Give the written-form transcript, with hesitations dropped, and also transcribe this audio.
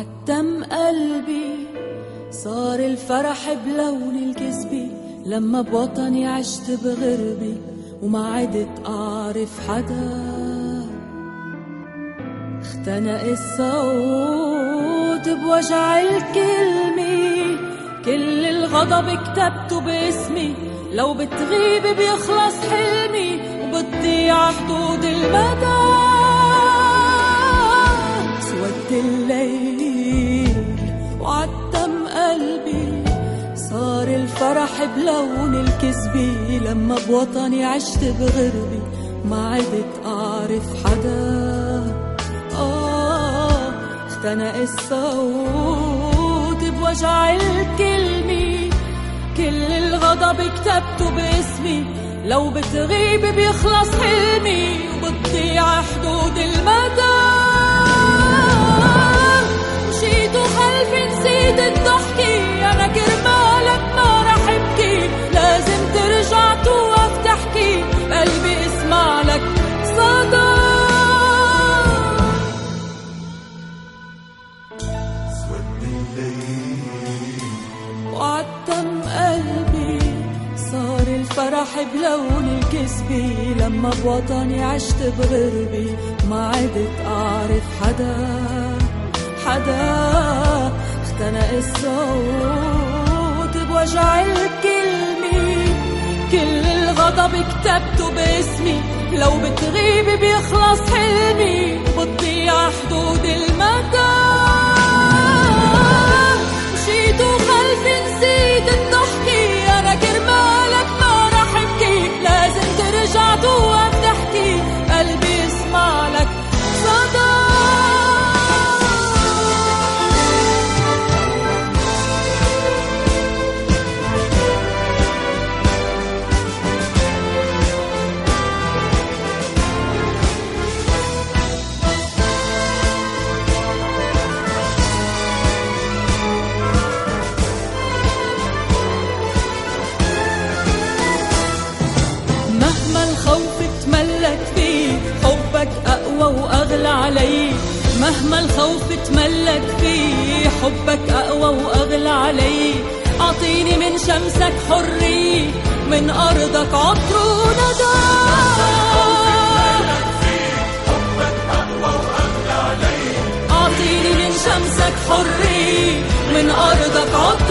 وعتم قلبي صار الفرح بلون الكذبة، لما بوطني عشت بغربي وما عدت أعرف حدا. اختنق الصوت بوجع الكلمة، كل الغضب كتبته باسمي، لو بتغيب بيخلص حلمي وبتضيع حدود المدى. سود الليل وعتم قلبي صار الفرح بلون الكذبة، لما بوطني عشت بغربي ما عدت أعرف حدا. اختنق الصوت بوجع الكلمة، كل الغضب كتبته باسمي، لو بتغيب بيخلص حلمي وبتضيع حدود المدى. مشيت وخلفي نسيت الضحكي، أنا كرمالك ما رح ابكي، لازم ترجع توقف تحكي، قلبي اسمع لك صدى. وعتم قلبي صار الفرح بلون الكذبة، لما بوطني عشت بغربي ما عدت أعرف حدا. اختنق الصوت بوجع الكلمة، كل الغضب كتبته باسمي، لو بتغيب بيخلص حلمي وبتضيع حدود المدى. مشيت وخلفي نسيت الضحكي، أنا كرمالك ما رح ابكي، لازم ترجع توقف تحكي، قلبي يسمع لك صدى. وأغلى علي، مهما الخوف تملك فيه، حبك أقوى وأغلى علي. أعطيني من شمسك حرية، من أرضك عطر وندى. أعطيني من شمسك حرية، من أرضك عطر